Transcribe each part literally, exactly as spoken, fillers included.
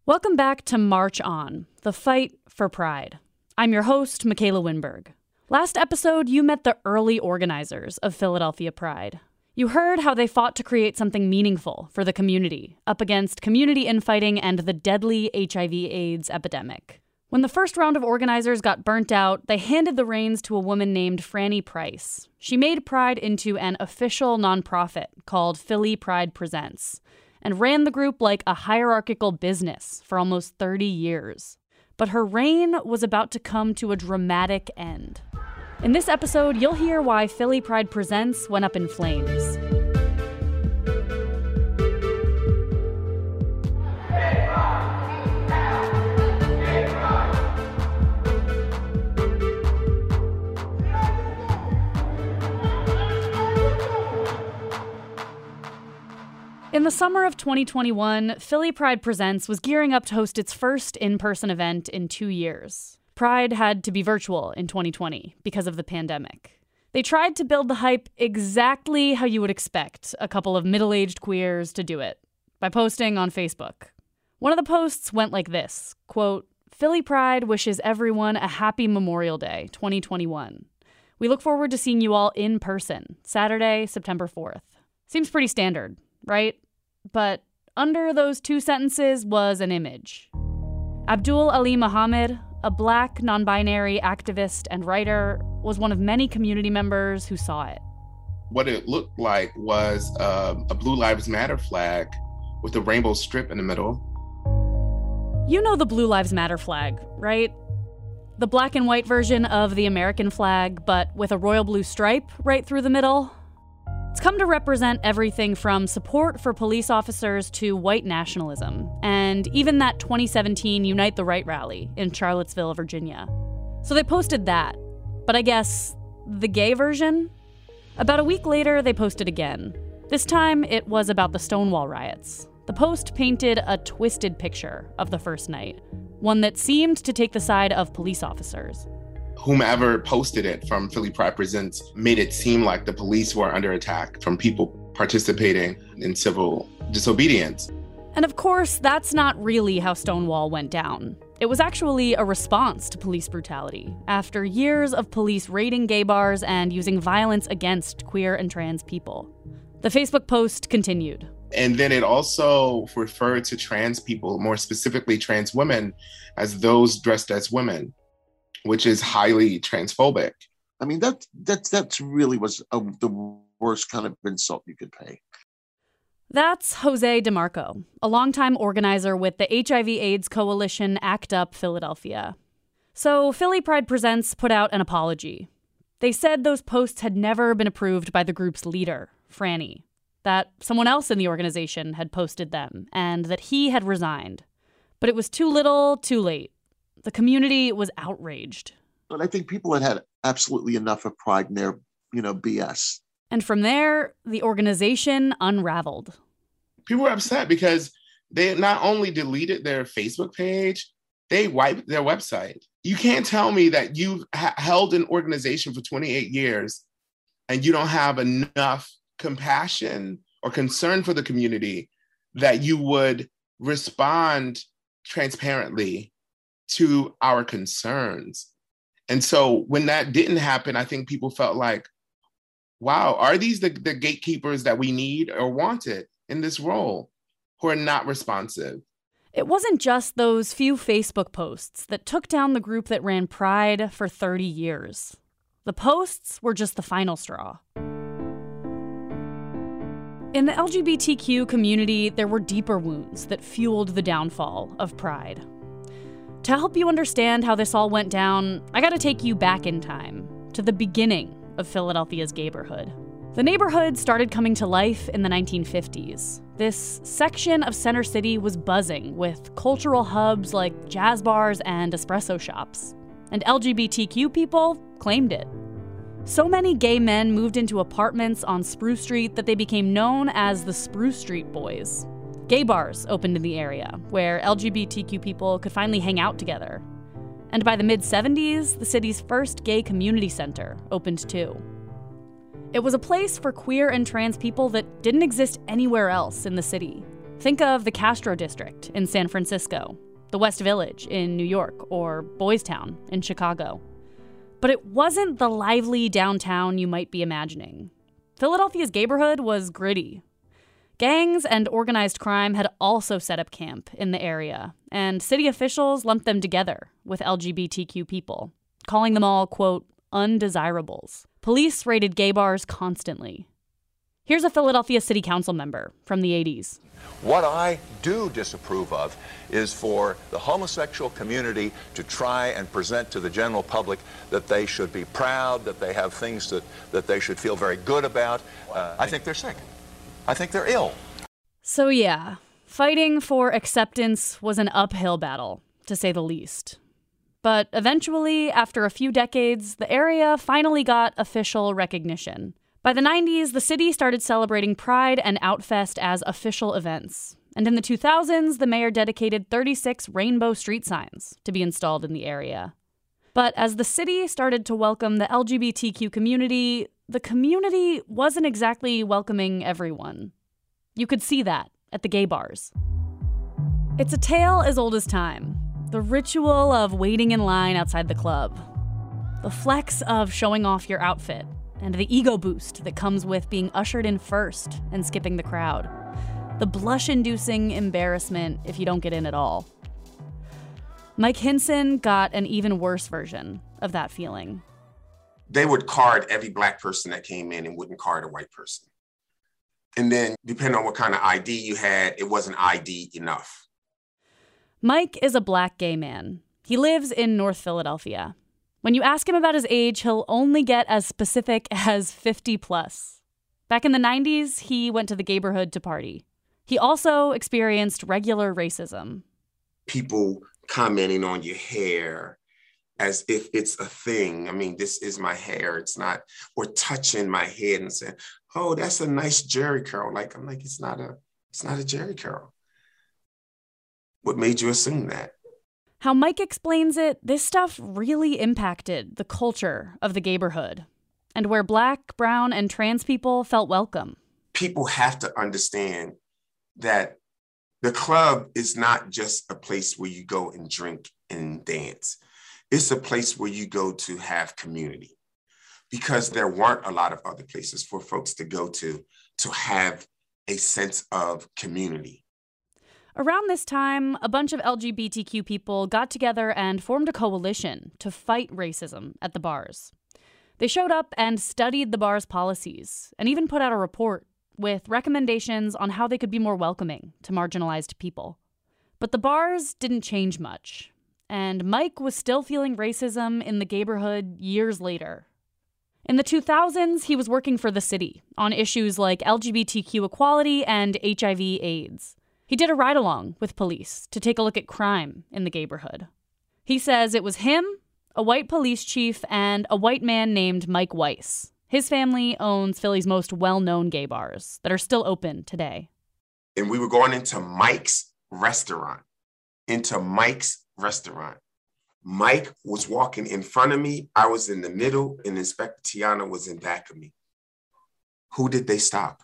Welcome back to March On, the fight for pride. I'm your host, Michaela Winberg. Last episode, you met the early organizers of Philadelphia Pride. You heard how they fought to create something meaningful for the community, up against community infighting and the deadly H I V AIDS epidemic. When the first round of organizers got burnt out, they handed the reins to a woman named Franny Price. She made Pride into an official nonprofit called Philly Pride Presents, and ran the group like a hierarchical business for almost thirty years. But her reign was about to come to a dramatic end. In this episode, you'll hear why Philly Pride Presents went up in flames. In the summer of twenty twenty-one, Philly Pride Presents was gearing up to host its first in-person event in two years. Pride had to be virtual in twenty twenty because of the pandemic. They tried to build the hype exactly how you would expect a couple of middle-aged queers to do it, by posting on Facebook. One of the posts went like this, quote, "Philly Pride wishes everyone a happy Memorial Day, twenty twenty-one. We look forward to seeing you all in person, Saturday, September fourth. Seems pretty standard, right? But under those two sentences was an image. Abdul Ali Muhammad, a black, non-binary activist and writer, was one of many community members who saw it. What it looked like was uh, a Blue Lives Matter flag with a rainbow strip in the middle. You know the Blue Lives Matter flag, right? The black and white version of the American flag, but with a royal blue stripe right through the middle. It's come to represent everything from support for police officers to white nationalism, and even that twenty seventeen Unite the Right rally in Charlottesville, Virginia. So they posted that, but I guess the gay version? About a week later, they posted again. This time, it was about the Stonewall riots. The post painted a twisted picture of the first night, one that seemed to take the side of police officers. Whomever posted it from Philly Pride Presents made it seem like the police were under attack from people participating in civil disobedience. And of course, that's not really how Stonewall went down. It was actually a response to police brutality, after years of police raiding gay bars and using violence against queer and trans people. The Facebook post continued. And then it also referred to trans people, more specifically trans women, as those dressed as women, which is highly transphobic. I mean, that that's that's really was a, the worst kind of insult you could pay. That's Jose DeMarco, a longtime organizer with the H I V AIDS coalition ACT UP Philadelphia. So Philly Pride Presents put out an apology. They said those posts had never been approved by the group's leader, Franny, that someone else in the organization had posted them, and that he had resigned. But it was too little, too late. The community was outraged. But I think people had had absolutely enough of Pride in their, you know, B S. And from there, the organization unraveled. People were upset because they not only deleted their Facebook page, they wiped their website. You can't tell me that you've ha- held an organization for twenty-eight years and you don't have enough compassion or concern for the community that you would respond transparently to our concerns. And so when that didn't happen, I think people felt like, wow, are these the, the gatekeepers that we need or wanted in this role who are not responsive? It wasn't just those few Facebook posts that took down the group that ran Pride for thirty years. The posts were just the final straw. In the L G B T Q community, there were deeper wounds that fueled the downfall of Pride. To help you understand how this all went down, I gotta take you back in time, to the beginning of Philadelphia's gayborhood. The neighborhood started coming to life in the nineteen fifties. This section of Center City was buzzing with cultural hubs like jazz bars and espresso shops. And L G B T Q people claimed it. So many gay men moved into apartments on Spruce Street that they became known as the Spruce Street Boys. Gay bars opened in the area, where L G B T Q people could finally hang out together. And by the mid seventies, the city's first gay community center opened too. It was a place for queer and trans people that didn't exist anywhere else in the city. Think of the Castro District in San Francisco, the West Village in New York, or Boys Town in Chicago. But it wasn't the lively downtown you might be imagining. Philadelphia's gayborhood was gritty. Gangs and organized crime had also set up camp in the area, and city officials lumped them together with L G B T Q people, calling them all, quote, undesirables. Police raided gay bars constantly. Here's a Philadelphia City Council member from the eighties. What I do disapprove of is for the homosexual community to try and present to the general public that they should be proud, that they have things that, that they should feel very good about. Uh, I think they're sick. I think they're ill. So yeah, fighting for acceptance was an uphill battle, to say the least. But eventually, after a few decades, the area finally got official recognition. By the nineties, the city started celebrating Pride and Outfest as official events. And in the two thousands, the mayor dedicated thirty-six rainbow street signs to be installed in the area. But as the city started to welcome the L G B T Q community, the community wasn't exactly welcoming everyone. You could see that at the gay bars. It's a tale as old as time. The ritual of waiting in line outside the club. The flex of showing off your outfit. And the ego boost that comes with being ushered in first and skipping the crowd. The blush-inducing embarrassment if you don't get in at all. Mike Hinson got an even worse version of that feeling. They would card every Black person that came in and wouldn't card a white person. And then, depending on what kind of I D you had, it wasn't I D enough. Mike is a Black gay man. He lives in North Philadelphia. When you ask him about his age, he'll only get as specific as fifty plus. Back in the nineties, he went to the gayborhood to party. He also experienced regular racism. People commenting on your hair as if it's a thing. I mean, this is my hair. It's not, or touching my head and saying, oh, that's a nice jerry curl. Like, I'm like, it's not a, it's not a jerry curl. What made you assume that? How Mike explains it, this stuff really impacted the culture of the gayborhood and where Black, brown, and trans people felt welcome. People have to understand that the club is not just a place where you go and drink and dance. It's a place where you go to have community, because there weren't a lot of other places for folks to go to to have a sense of community. Around this time, a bunch of L G B T Q people got together and formed a coalition to fight racism at the bars. They showed up and studied the bar's policies and even put out a report with recommendations on how they could be more welcoming to marginalized people. But the bars didn't change much, and Mike was still feeling racism in the gayborhood years later. In the two thousands, he was working for the city on issues like L G B T Q equality and H I V AIDS. He did a ride-along with police to take a look at crime in the gayborhood. He says it was him, a white police chief, and a white man named Mike Weiss. His family owns Philly's most well-known gay bars that are still open today. And we were going into Mike's restaurant, into Mike's restaurant. Mike was walking in front of me. I was in the middle, and Inspector Tiana was in back of me. Who did they stop?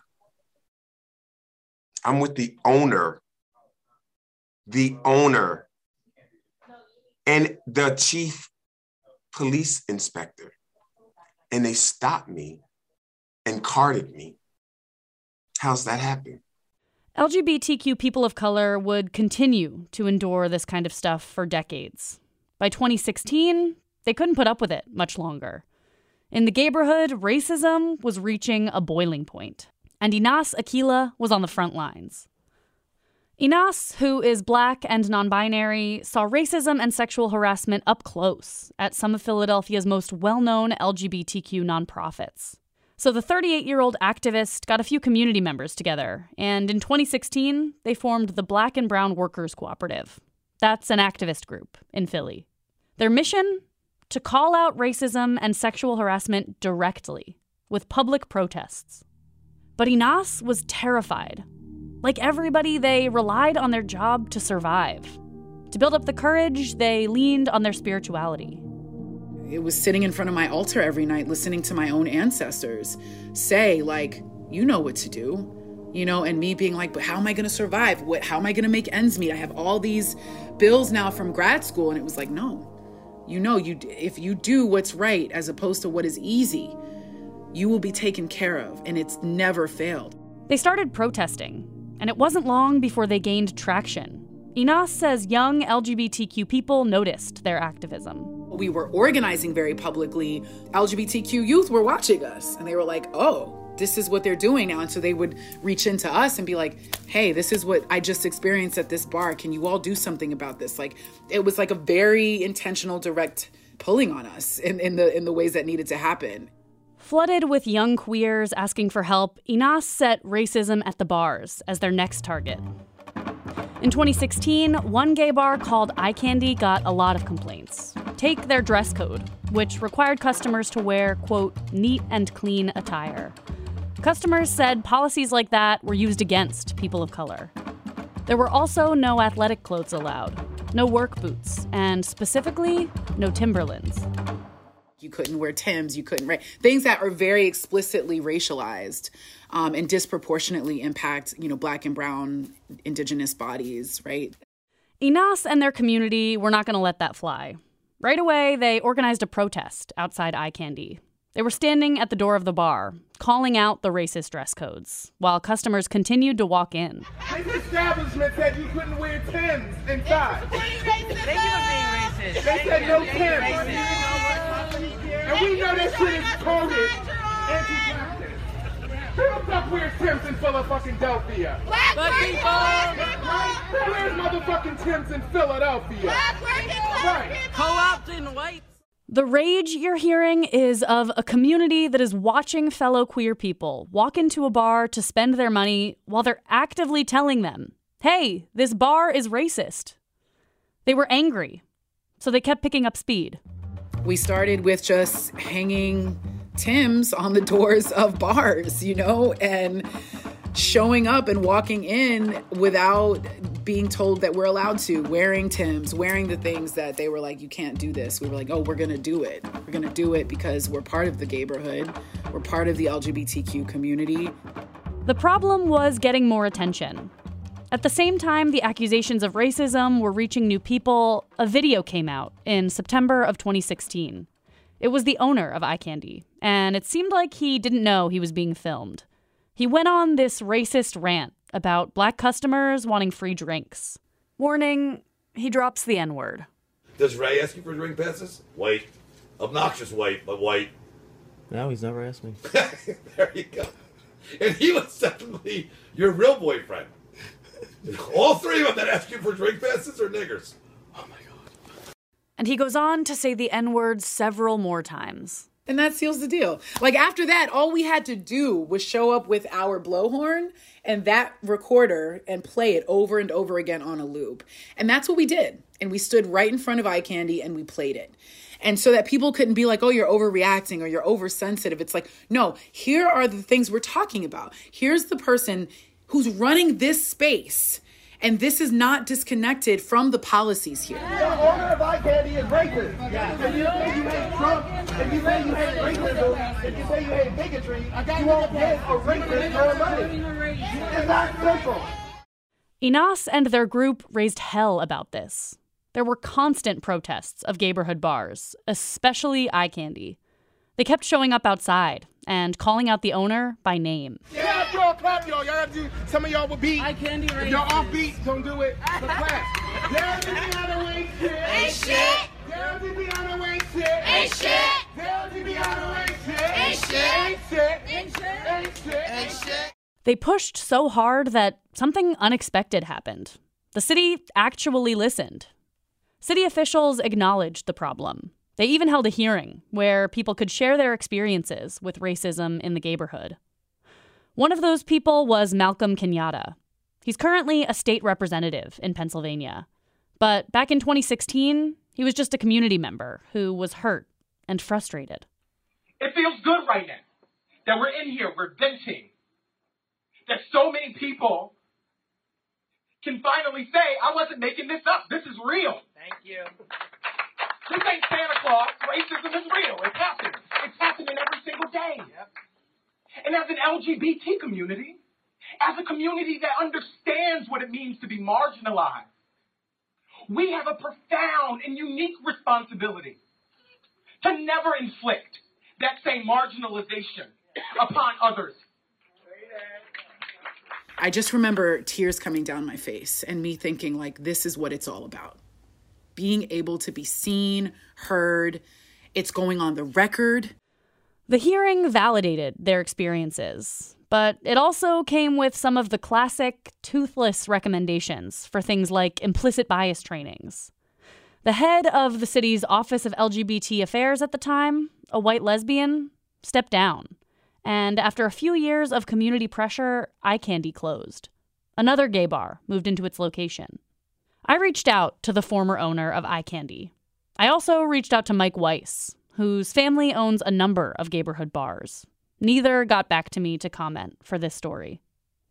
I'm with the owner, the owner, and the chief police inspector. And they stopped me and carded me. How's that happen? L G B T Q people of color would continue to endure this kind of stuff for decades. By twenty sixteen, they couldn't put up with it much longer. In the gayborhood, racism was reaching a boiling point. And Inas Aquila was on the front lines. Inas, who is Black and non-binary, saw racism and sexual harassment up close at some of Philadelphia's most well-known L G B T Q nonprofits. So the thirty-eight-year-old activist got a few community members together, and in twenty sixteen, they formed the Black and Brown Workers Cooperative. That's an activist group in Philly. Their mission? To call out racism and sexual harassment directly, with public protests. But Inas was terrified. Like everybody, they relied on their job to survive. To build up the courage, they leaned on their spirituality. It was sitting in front of my altar every night, listening to my own ancestors say, like, you know what to do. You know, and me being like, but how am I going to survive? What, how am I going to make ends meet? I have all these bills now from grad school. And it was like, no, you know, you if you do what's right as opposed to what is easy, you will be taken care of. And it's never failed. They started protesting, and it wasn't long before they gained traction. Inas says young L G B T Q people noticed their activism. We were organizing very publicly. L G B T Q youth were watching us, and they were like, oh, this is what they're doing now. And so they would reach into us and be like, hey, this is what I just experienced at this bar. Can you all do something about this? Like, it was like a very intentional, direct pulling on us in, in the in the ways that needed to happen. Flooded with young queers asking for help, Inas set racism at the bars as their next target. In twenty sixteen, one gay bar called Eye Candy got a lot of complaints. Take their dress code, which required customers to wear, quote, neat and clean attire. Customers said policies like that were used against people of color. There were also no athletic clothes allowed, no work boots, and specifically, no Timberlands. You couldn't wear Timbs, you couldn't wear things that are very explicitly racialized um, and disproportionately impact, you know, Black and brown indigenous bodies, right? Inas and their community were not going to let that fly. Right away, they organized a protest outside Eye Candy. They were standing at the door of the bar, calling out the racist dress codes, while customers continued to walk in. This establishment said you couldn't wear Timbs inside. Thank you for being racist. They said no Timbs. And we know that shit is coded anti-blackness. Who the fuck wears Timbs in Philadelphia? Black, Black people! Right? Who wears motherfucking Timbs in Philadelphia? Black working class right. people! Co-opted and white. The rage you're hearing is of a community that is watching fellow queer people walk into a bar to spend their money while they're actively telling them, hey, this bar is racist. They were angry, so they kept picking up speed. We started with just hanging Timbs on the doors of bars, you know, and showing up and walking in without being told that we're allowed to, wearing Timbs, wearing the things that they were like, you can't do this. We were like, oh, we're going to do it. We're going to do it because we're part of the gayborhood. We're part of the L G B T Q community. The problem was getting more attention. At the same time the accusations of racism were reaching new people, a video came out in September of twenty sixteen. It was the owner of Eye Candy, and it seemed like he didn't know he was being filmed. He went on this racist rant about Black customers wanting free drinks. Warning, he drops the N-word. Does Ray ask you for drink passes? White. Obnoxious white, but white. No, he's never asked me. There you go. And he was definitely your real boyfriend. All three of them that ask you for drink passes are niggers. Oh my God. And he goes on to say the N-word several more times. And that seals the deal. Like, after that, all we had to do was show up with our blowhorn and that recorder and play it over and over again on a loop. And that's what we did. And we stood right in front of Eye Candy and we played it. And so that people couldn't be like, oh, you're overreacting or you're oversensitive. It's like, no, here are the things we're talking about. Here's the person who's running this space. And this is not disconnected from the policies here. The owner of Eye Candy is racist. Yeah. If you say you hate Trump, if you say you hate racism, if you say you hate bigotry, you won't give a racist more money. It's that simple. Inas and their group raised hell about this. There were constant protests of gayborhood bars, especially Eye Candy. They kept showing up outside and calling out the owner by name. Yeah, y'all clap, y'all. Y'all have to, some of y'all will beat. Eye Candy racist. If y'all off beat, don't do it. But clap. There's the Deanna Wayne shit. Ain't shit. There's the Deanna Wayne shit. Ain't shit. There's the Deanna Wayne shit. Ain't shit. Ain't shit. Ain't shit. Ain't shit. Ain't shit. They pushed so hard that something unexpected happened. The city actually listened. City officials acknowledged the problem. They even held a hearing where people could share their experiences with racism in the gayborhood. One of those people was Malcolm Kenyatta. He's currently a state representative in Pennsylvania. But back in twenty sixteen, he was just a community member who was hurt and frustrated. It feels good right now that we're in here, we're venting, that so many people can finally say, I wasn't making this up. This is real. Thank you. This ain't Santa Claus. Racism is real. It's happening. It's happening every single day. Yep. And as an L G B T community, as a community that understands what it means to be marginalized, we have a profound and unique responsibility to never inflict that same marginalization upon others. I just remember tears coming down my face and me thinking, like, this is what it's all about. Being able to be seen, heard, it's going on the record. The hearing validated their experiences, but it also came with some of the classic toothless recommendations for things like implicit bias trainings. The head of the city's Office of L G B T Affairs at the time, a white lesbian, stepped down. And after a few years of community pressure, Eye Candy closed. Another gay bar moved into its location. I reached out to the former owner of Eye Candy. I also reached out to Mike Weiss, whose family owns a number of gayborhood bars. Neither got back to me to comment for this story.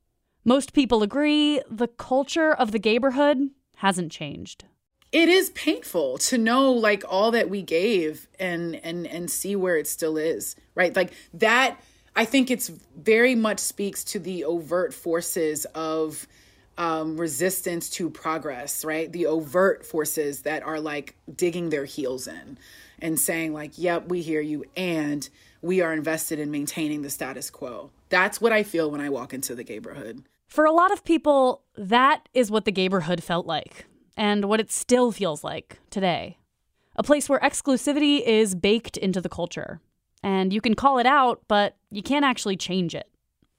Most people agree the culture of the gayborhood hasn't changed. It is painful to know, like, all that we gave and and and see where it still is, right? Like that, I think it's very much speaks to the overt forces of um, resistance to progress, right? The overt forces that are like digging their heels in and saying like, yep, we hear you. And we are invested in maintaining the status quo. That's what I feel when I walk into the gayborhood. For a lot of people, that is what the gayborhood felt like and what it still feels like today. A place where exclusivity is baked into the culture. And you can call it out, but you can't actually change it.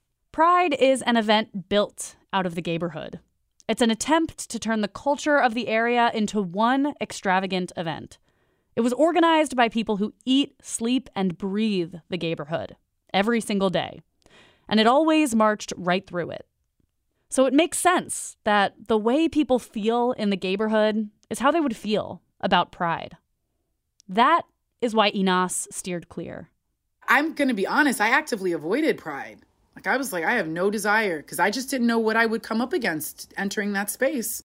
Pride is an event built out of the gayborhood. It's an attempt to turn the culture of the area into one extravagant event. It was organized by people who eat, sleep, and breathe the gayborhood every single day. And it always marched right through it. So it makes sense that the way people feel in the gayborhood is how they would feel about Pride. That is why Inas steered clear. I'm going to be honest, I actively avoided Pride. Like, I was like, I have no desire, because I just didn't know what I would come up against entering that space.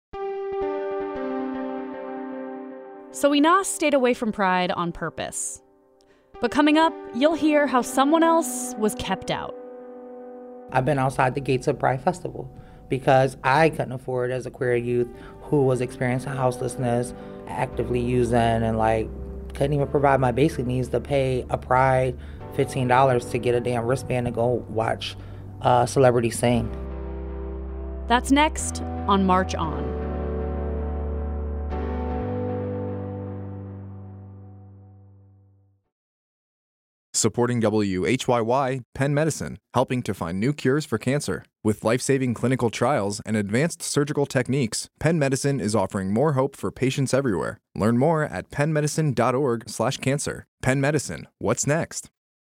So Inas stayed away from Pride on purpose. But coming up, you'll hear how someone else was kept out. I've been outside the gates of Pride Festival because I couldn't afford, as a queer youth who was experiencing houselessness, actively using and like couldn't even provide my basic needs, to pay a Pride fifteen dollars to get a damn wristband and go watch a celebrity sing. That's next on March On. Supporting W H Y Y, Penn Medicine, helping to find new cures for cancer. With life-saving clinical trials and advanced surgical techniques, Penn Medicine is offering more hope for patients everywhere. Learn more at pennmedicine.org slash cancer. Penn Medicine, what's next?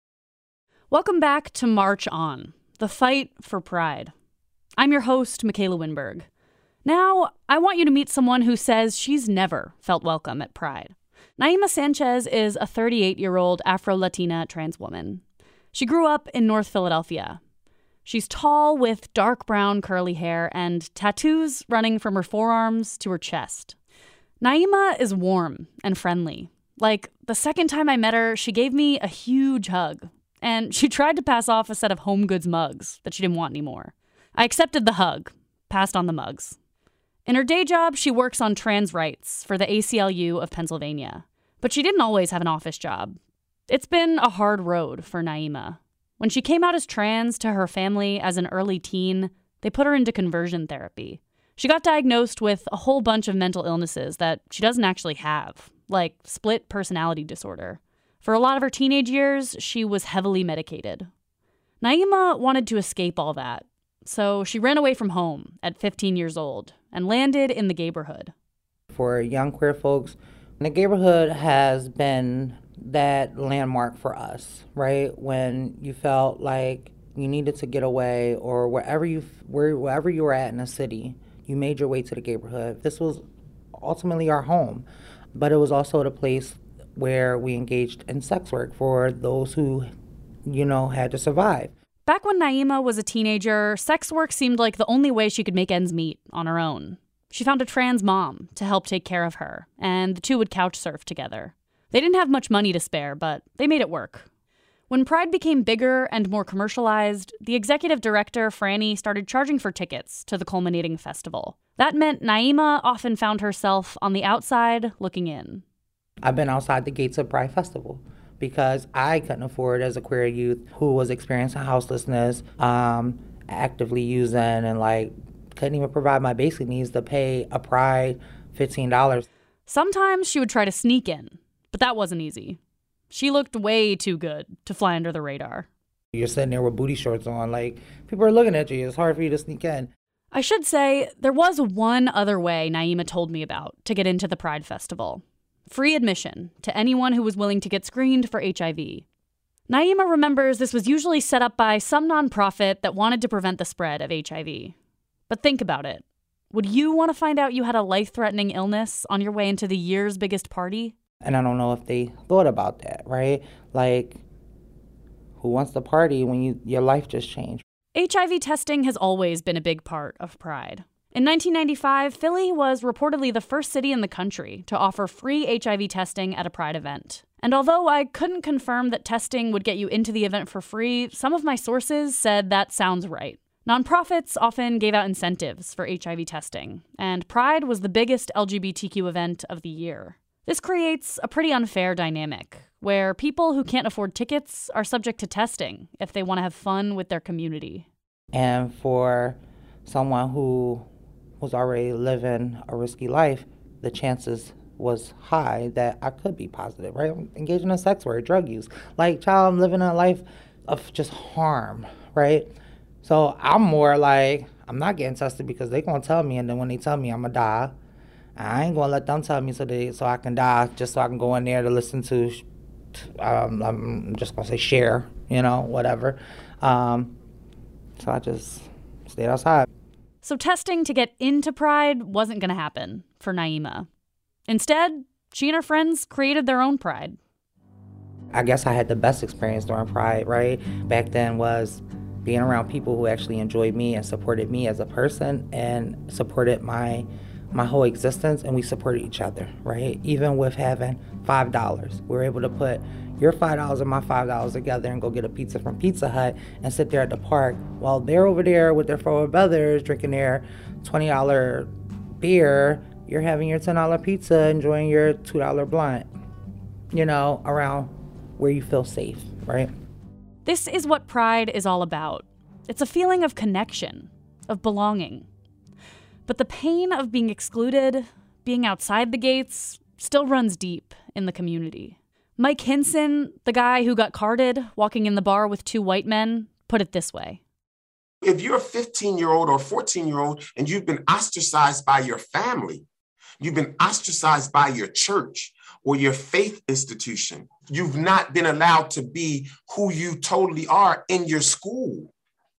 Welcome back to March On, the fight for Pride. I'm your host, Michaela Winberg. Now, I want you to meet someone who says she's never felt welcome at Pride. Naima Sanchez is a thirty-eight-year-old Afro-Latina trans woman. She grew up in North Philadelphia. She's tall with dark brown curly hair and tattoos running from her forearms to her chest. Naima is warm and friendly. Like, the second time I met her, she gave me a huge hug. And she tried to pass off a set of Home Goods mugs that she didn't want anymore. I accepted the hug, passed on the mugs. In her day job, she works on trans rights for the A C L U of Pennsylvania. But she didn't always have an office job. It's been a hard road for Naima. When she came out as trans to her family as an early teen, they put her into conversion therapy. She got diagnosed with a whole bunch of mental illnesses that she doesn't actually have, like split personality disorder. For a lot of her teenage years, she was heavily medicated. Naima wanted to escape all that, so she ran away from home at fifteen years old and landed in the gayborhood. For young queer folks, the gayborhood has been that landmark for us, right? When you felt like you needed to get away, or wherever you where, wherever you were at in a city, you made your way to the gayborhood. This was ultimately our home, but it was also the place where we engaged in sex work for those who, you know, had to survive. Back when Naima was a teenager, sex work seemed like the only way she could make ends meet on her own. She found a trans mom to help take care of her, and the two would couch surf together. They didn't have much money to spare, but they made it work. When Pride became bigger and more commercialized, the executive director, Franny, started charging for tickets to the culminating festival. That meant Naima often found herself on the outside looking in. I've been outside the gates of Pride Festival because I couldn't afford, as a queer youth who was experiencing houselessness, um, actively using and like couldn't even provide my basic needs, to pay a Pride fifteen dollars. Sometimes she would try to sneak in, but that wasn't easy. She looked way too good to fly under the radar. You're sitting there with booty shorts on, like, people are looking at you. It's hard for you to sneak in. I should say, there was one other way Naima told me about to get into the Pride Festival. Free admission to anyone who was willing to get screened for H I V. Naima remembers this was usually set up by some nonprofit that wanted to prevent the spread of H I V. But think about it. Would you want to find out you had a life-threatening illness on your way into the year's biggest party? And I don't know if they thought about that, right? Like, who wants to party when you your life just changed? H I V testing has always been a big part of Pride. In nineteen ninety-five, Philly was reportedly the first city in the country to offer free H I V testing at a Pride event. And although I couldn't confirm that testing would get you into the event for free, some of my sources said that sounds right. Nonprofits often gave out incentives for H I V testing, and Pride was the biggest L G B T Q event of the year. This creates a pretty unfair dynamic, where people who can't afford tickets are subject to testing if they want to have fun with their community. And for someone who was already living a risky life, the chances was high that I could be positive, right? I'm engaging in sex work, drug use. Like, child, I'm living a life of just harm, right? So I'm more like, I'm not getting tested because they're going to tell me, and then when they tell me, I'm going to die. I ain't going to let them tell me so they so I can die, just so I can go in there to listen to, um, I'm just going to say share, you know, whatever. Um, so I just stayed outside. So testing to get into Pride wasn't going to happen for Naima. Instead, she and her friends created their own Pride. I guess I had the best experience during Pride, right? Back then was being around people who actually enjoyed me and supported me as a person and supported my my whole existence, and we supported each other, right? Even with having five dollars. We were able to put your five dollars and my five dollars together and go get a pizza from Pizza Hut and sit there at the park while they're over there with their four brothers drinking their twenty dollar beer. You're having your ten dollar pizza, enjoying your two dollar blunt, you know, around where you feel safe, right? This is what Pride is all about. It's a feeling of connection, of belonging. But the pain of being excluded, being outside the gates, still runs deep in the community. Mike Hinson, the guy who got carded walking in the bar with two white men, put it this way. If you're a fifteen-year-old or fourteen-year-old and you've been ostracized by your family, you've been ostracized by your church or your faith institution, you've not been allowed to be who you totally are in your school.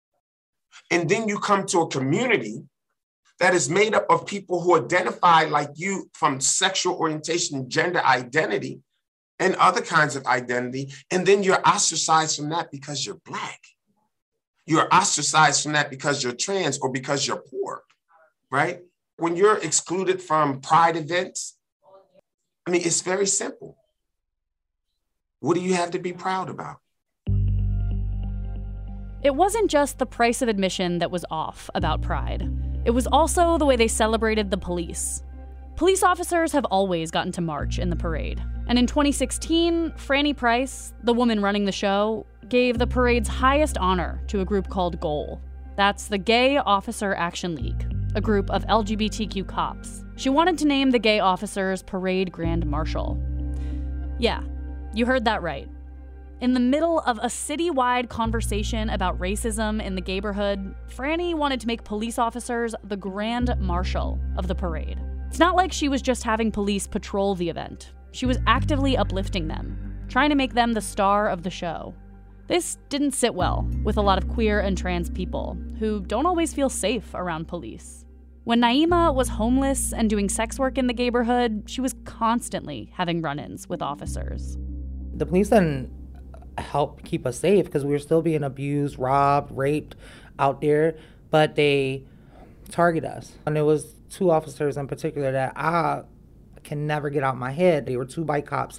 And then you come to a community that is made up of people who identify like you from sexual orientation, gender identity, and other kinds of identity. And then you're ostracized from that because you're Black. You're ostracized from that because you're trans or because you're poor, right? When you're excluded from Pride events, I mean, it's very simple. What do you have to be proud about? It wasn't just the price of admission that was off about Pride. It was also the way they celebrated the police. Police officers have always gotten to march in the parade. And in twenty sixteen, Franny Price, the woman running the show, gave the parade's highest honor to a group called GOAL. That's the Gay Officer Action League, a group of L G B T Q cops. She wanted to name the gay officers Parade Grand Marshal. Yeah, you heard that right. In the middle of a citywide conversation about racism in the gayborhood, Franny wanted to make police officers the Grand Marshal of the parade. It's not like she was just having police patrol the event. She was actively uplifting them, trying to make them the star of the show. This didn't sit well with a lot of queer and trans people who don't always feel safe around police. When Naima was homeless and doing sex work in the gayborhood, she was constantly having run-ins with officers. The police didn't help keep us safe because we were still being abused, robbed, raped out there, but they target us. And there was two officers in particular that I can never get out of my head. They were two bike cops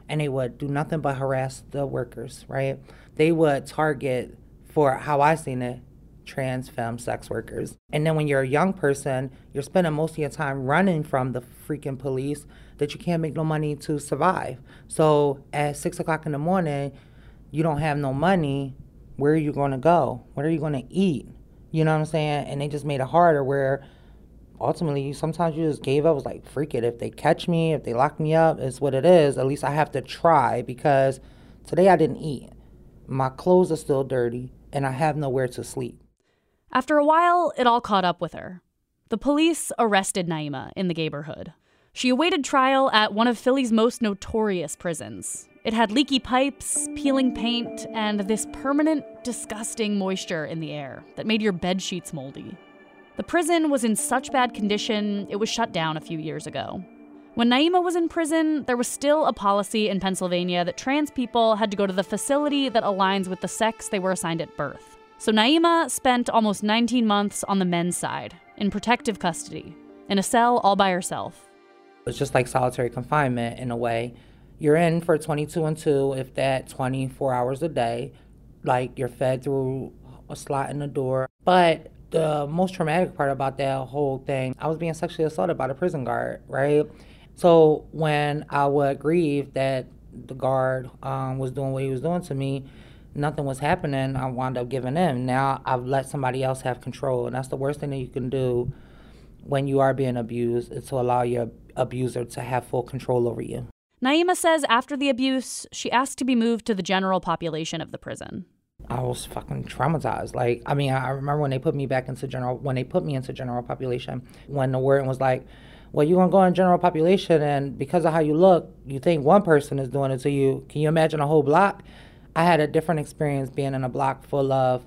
and they would do nothing but harass the workers, right? They would target, for how I seen it, trans femme sex workers. And then when you're a young person, you're spending most of your time running from the freaking police that you can't make no money to survive. So at six o'clock in the morning, you don't have no money. Where are you going to go? What are you going to eat? You know what I'm saying? And they just made it harder where ultimately sometimes you just gave up. It was like, freak it. If they catch me, if they lock me up, it's what it is. At least I have to try, because today I didn't eat. My clothes are still dirty and I have nowhere to sleep. After a while, it all caught up with her. The police arrested Naima in the neighborhood. She awaited trial at one of Philly's most notorious prisons. It had leaky pipes, peeling paint, and this permanent, disgusting moisture in the air that made your bed sheets moldy. The prison was in such bad condition, it was shut down a few years ago. When Naima was in prison, there was still a policy in Pennsylvania that trans people had to go to the facility that aligns with the sex they were assigned at birth. So Naima spent almost nineteen months on the men's side, in protective custody, in a cell all by herself. It's just like solitary confinement in a way. You're in for twenty-two and two, if that, twenty-four hours a day. Like, you're fed through a slot in the door. But the most traumatic part about that whole thing, I was being sexually assaulted by the prison guard, right? So when I would grieve that the guard um, was doing what he was doing to me, nothing was happening, I wound up giving in. Now I've let somebody else have control, and that's the worst thing that you can do when you are being abused, is to allow your abuser to have full control over you. Naima says after the abuse, she asked to be moved to the general population of the prison. I was fucking traumatized. Like, I mean, I remember when they put me back into general, when they put me into general population, when the warden was like, well, you're going to go in general population, and because of how you look, you think one person is doing it to you. Can you imagine a whole block? I had a different experience being in a block full of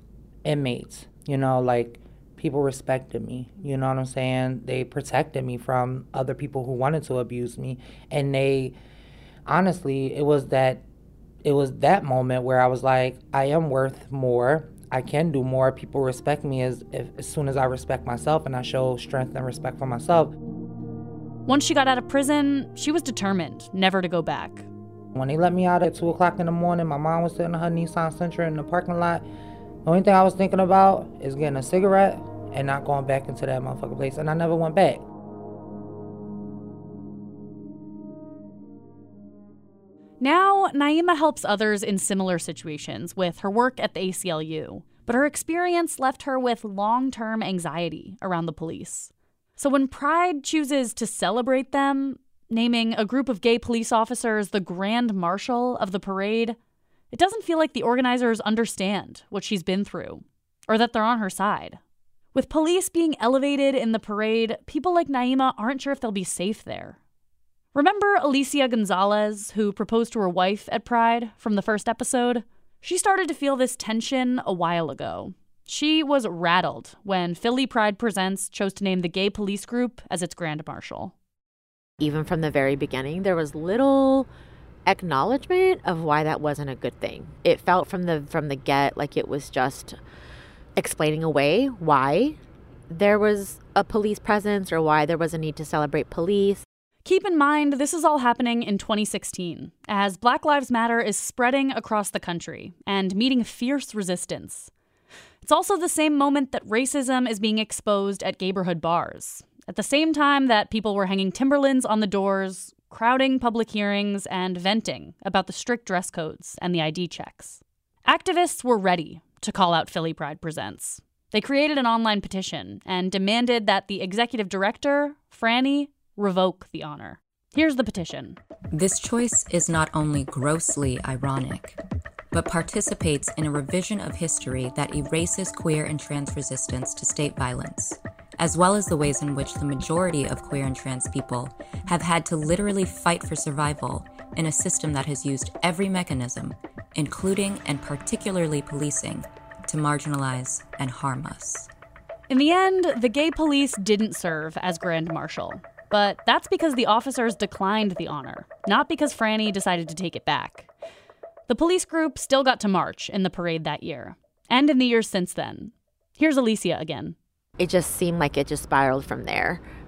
inmates, you know, like, people respected me, you know what I'm saying? They protected me from other people who wanted to abuse me. And they, honestly, it was that, it was that moment where I was like, I am worth more. I can do more. People respect me as, if, as soon as I respect myself and I show strength and respect for myself. Once she got out of prison, she was determined never to go back. When they let me out at two o'clock in the morning, my mom was sitting in her Nissan Sentra in the parking lot. The only thing I was thinking about is getting a cigarette and not going back into that motherfucking place. And I never went back. Now, Naima helps others in similar situations with her work at the A C L U. But her experience left her with long-term anxiety around the police. So when Pride chooses to celebrate them, naming a group of gay police officers the Grand Marshal of the parade, it doesn't feel like the organizers understand what she's been through, or that they're on her side. With police being elevated in the parade, people like Naima aren't sure if they'll be safe there. Remember Alicia Gonzalez, who proposed to her wife at Pride from the first episode? She started to feel this tension a while ago. She was rattled when Philly Pride Presents chose to name the gay police group as its Grand Marshal. Even from the very beginning, there was little acknowledgement of why that wasn't a good thing. It felt from the from the get like it was just explaining away why there was a police presence or why there was a need to celebrate police. Keep in mind, this is all happening in twenty sixteen, as Black Lives Matter is spreading across the country and meeting fierce resistance. It's also the same moment that racism is being exposed at neighborhood bars, at the same time that people were hanging Timberlands on the doors, crowding public hearings, and venting about the strict dress codes and the I D checks. Activists were ready to call out Philly Pride Presents. They created an online petition and demanded that the executive director, Franny, revoke the honor. Here's the petition. This choice is not only grossly ironic, but participates in a revision of history that erases queer and trans resistance to state violence, as well as the ways in which the majority of queer and trans people have had to literally fight for survival in a system that has used every mechanism, including and particularly policing, to marginalize and harm us. In the end, the gay police didn't serve as Grand Marshal. But that's because the officers declined the honor, not because Franny decided to take it back. The police group still got to march in the parade that year, and in the years since then. Here's Alicia again. It just seemed like it just spiraled from there.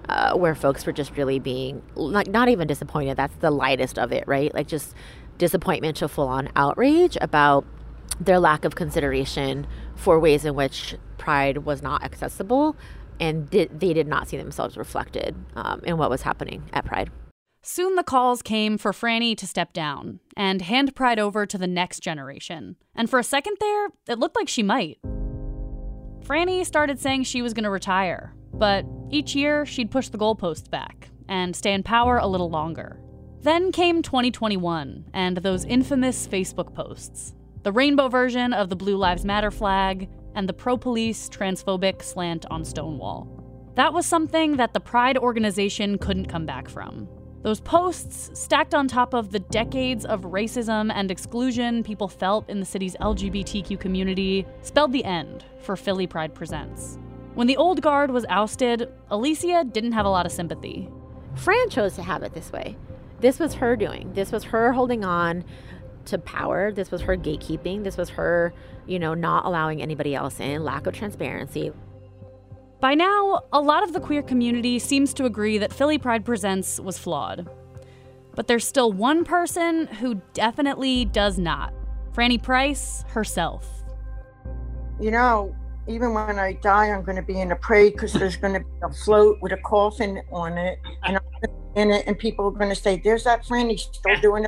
uh, where folks were just really being, like, not even disappointed. That's the lightest of it, right? Like, just disappointment to full-on outrage about their lack of consideration for ways in which Pride was not accessible, and did, they did not see themselves reflected um, in what was happening at Pride. Soon the calls came for Franny to step down and hand Pride over to the next generation. And for a second there, it looked like she might. Franny started saying she was going to retire, but each year she'd push the goalposts back and stay in power a little longer. Then came twenty twenty-one and those infamous Facebook posts, the rainbow version of the Blue Lives Matter flag and the pro-police transphobic slant on Stonewall. That was something that the Pride organization couldn't come back from. Those posts, stacked on top of the decades of racism and exclusion people felt in the city's L G B T Q community, spelled the end for Philly Pride Presents. When the old guard was ousted, Alicia didn't have a lot of sympathy. Fran chose to have it this way. This was her doing. This was her holding on to power. This was her gatekeeping. This was her, you know, not allowing anybody else in, lack of transparency. By now, a lot of the queer community seems to agree that Philly Pride Presents was flawed. But there's still one person who definitely does not. Franny Price herself. You know, even when I die, I'm going to be in a parade because there's going to be a float with a coffin on it. And I'm gonna be in it, and people are going to say, there's that Franny still doing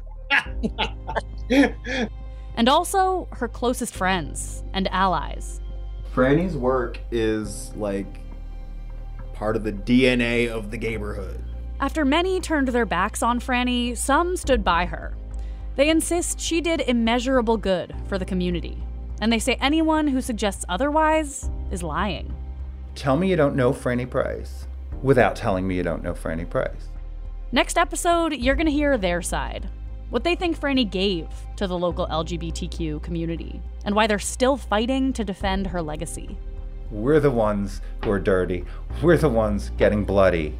it. And also her closest friends and allies. Franny's work is like part of the D N A of the neighborhood. After many turned their backs on Franny, some stood by her. They insist she did immeasurable good for the community. And they say anyone who suggests otherwise is lying. Tell me you don't know Franny Price without telling me you don't know Franny Price. Next episode, you're going to hear their side. What they think Franny gave to the local L G B T Q community, and why they're still fighting to defend her legacy. We're the ones who are dirty. We're the ones getting bloody.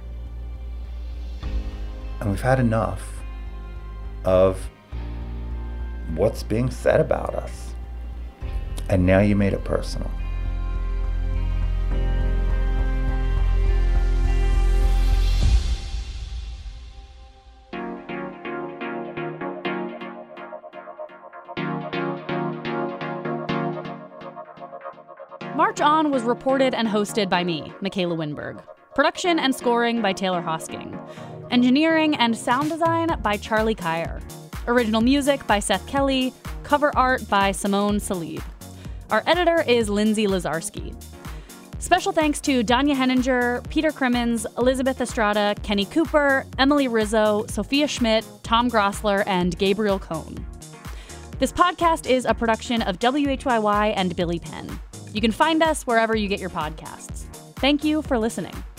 And we've had enough of what's being said about us. And now you made it personal. March On was reported and hosted by me, Michaela Winberg. Production and scoring by Taylor Hosking. Engineering and sound design by Charlie Kyer. Original music by Seth Kelly. Cover art by Simone Salib. Our editor is Lindsay Lazarski. Special thanks to Danya Henninger, Peter Crimmins, Elizabeth Estrada, Kenny Cooper, Emily Rizzo, Sophia Schmidt, Tom Grossler, and Gabriel Cohn. This podcast is a production of W H Y Y and Billy Penn. You can find us wherever you get your podcasts. Thank you for listening.